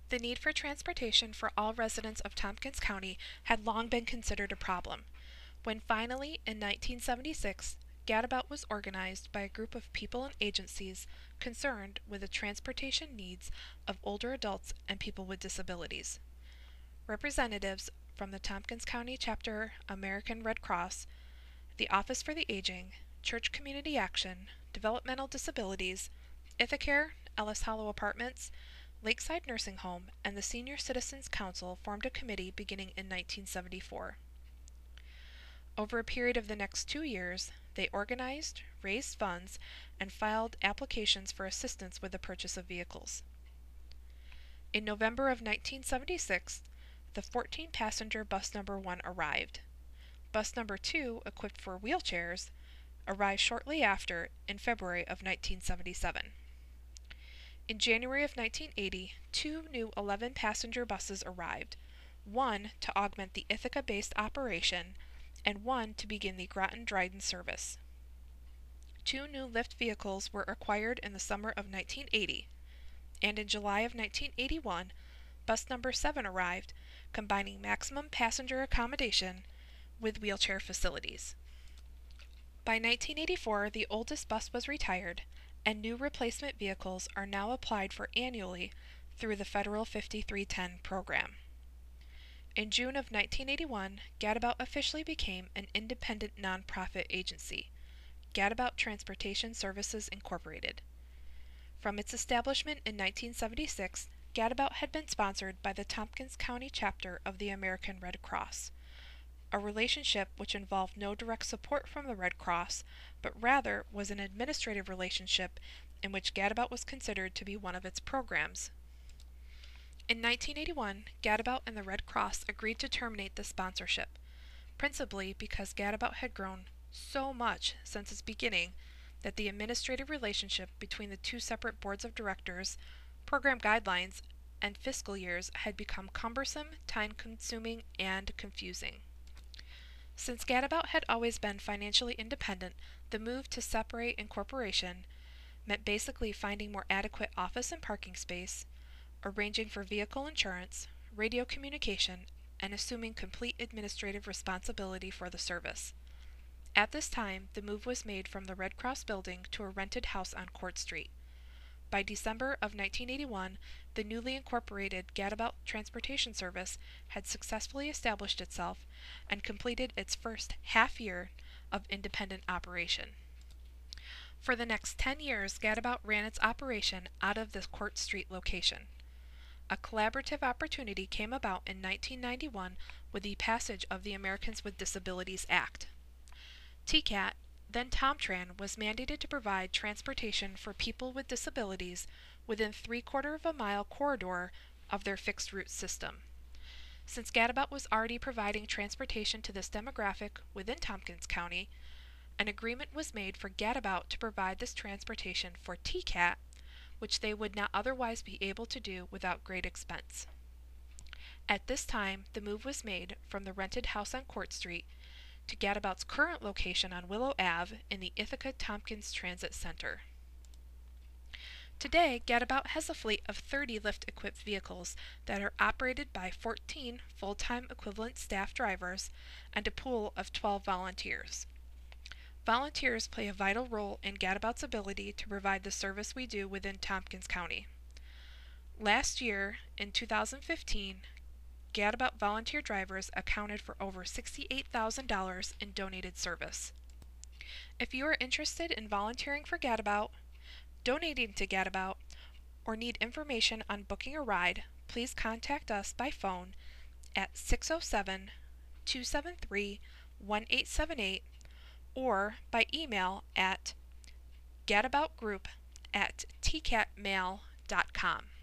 The need for transportation for all residents of Tompkins County had long been considered a problem. When finally, in 1976, Gadabout was organized by a group of people and agencies concerned with the transportation needs of older adults and people with disabilities. Representatives from the Tompkins County Chapter American Red Cross, the Office for the Aging, Church Community Action, Developmental Disabilities, Ithacare, Ellis Hollow Apartments, Lakeside Nursing Home, and the Senior Citizens Council formed a committee beginning in 1974. Over a period of the next 2 years, they organized, raised funds, and filed applications for assistance with the purchase of vehicles. In November of 1976, the 14-passenger bus number 1 arrived. Bus number 2, equipped for wheelchairs, arrived shortly after in February of 1977. In January of 1980, 2 new 11-passenger buses arrived, one to augment the Ithaca-based operation and one to begin the Groton-Dryden service. 2 new lift vehicles were acquired in the summer of 1980, and in July of 1981, bus number 7 arrived, combining maximum passenger accommodation with wheelchair facilities. By 1984, the oldest bus was retired, and new replacement vehicles are now applied for annually through the federal 5310 program. In June of 1981, Gadabout officially became an independent nonprofit agency, Gadabout Transportation Services Incorporated. From its establishment in 1976, Gadabout had been sponsored by the Tompkins County chapter of the American Red Cross, a relationship which involved no direct support from the Red Cross, but rather was an administrative relationship in which Gadabout was considered to be one of its programs. In 1981, Gadabout and the Red Cross agreed to terminate the sponsorship, principally because Gadabout had grown so much since its beginning that the administrative relationship between the 2 separate boards of directors, program guidelines, and fiscal years had become cumbersome, time-consuming, and confusing. Since Gadabout had always been financially independent, the move to separate incorporation meant basically finding more adequate office and parking space, arranging for vehicle insurance, radio communication, and assuming complete administrative responsibility for the service. At this time, the move was made from the Red Cross building to a rented house on Court Street. By December of 1981, the newly incorporated Gadabout Transportation Service had successfully established itself and completed its first half year of independent operation. For the next 10 years, Gadabout ran its operation out of the Court Street location. A collaborative opportunity came about in 1991 with the passage of the Americans with Disabilities Act. TCAT, then TomTran, was mandated to provide transportation for people with disabilities within 3/4 of a mile corridor of their fixed route system. Since Gadabout was already providing transportation to this demographic within Tompkins County, an agreement was made for Gadabout to provide this transportation for TCAT, which they would not otherwise be able to do without great expense. At this time, the move was made from the rented house on Court Street to Gadabout's current location on Willow Ave in the Ithaca-Tompkins Transit Center. Today, Gadabout has a fleet of 30 lift-equipped vehicles that are operated by 14 full-time equivalent staff drivers and a pool of 12 volunteers. Volunteers play a vital role in Gadabout's ability to provide the service we do within Tompkins County. Last year, in 2015, Gadabout volunteer drivers accounted for over $68,000 in donated service. If you are interested in volunteering for Gadabout, donating to Gadabout, or need information on booking a ride, please contact us by phone at 607-273-1878 or by email at gadaboutgroup@tcatmail.com.